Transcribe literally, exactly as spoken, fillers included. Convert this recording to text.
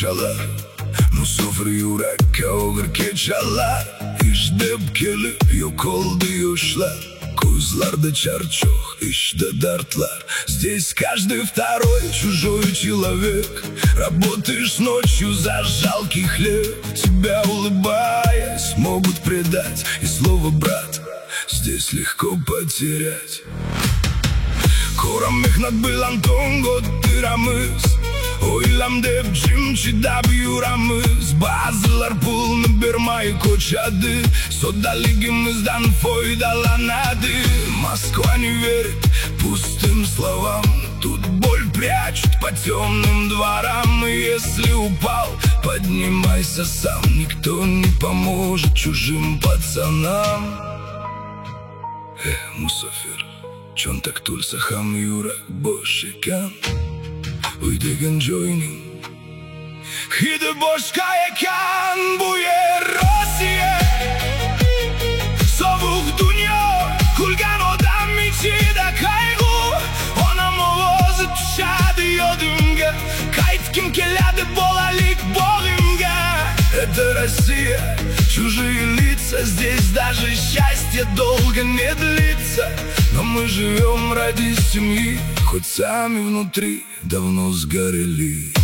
çalar, Musafir yürekke olur keçalar. İşte keli yok oldu yoshlar, Gözлerde чарчох, işte дартlar. Здесь каждый второй чужой человек. Работаешь ночью за жалкий хлеб. Тебя, улыбаясь, могут предать. И слово «брат» здесь легко потерять. Ko'ramihnat bilan to'ng'ottiramiz, O'ylam deb jimchi dab yuramiz. Ba'zilar pulni bermay ko'chadi, Soddaligimizdan foydalanadi. Moskva не верит пустым словам, Тут боль прячут по темным дворам. И если упал, поднимайся сам, Никто не поможет чужим пацанам. Э, Musafir, Cho'ntak to'lsa ham yurak bo'sh ekan, Uy degan joyning hidi boshqa ekan. Bu yer Rossiya, sovuq dunyo, kulgan odam ichida qayg'u. Onam ovozi tushadi yodimga, Qaytgim keladi bolalik bog'imga. Это Россия, чужие лица, Здесь даже счастье долго не длится. Но мы живем ради семьи, Хоть сами внутри давно сгорели.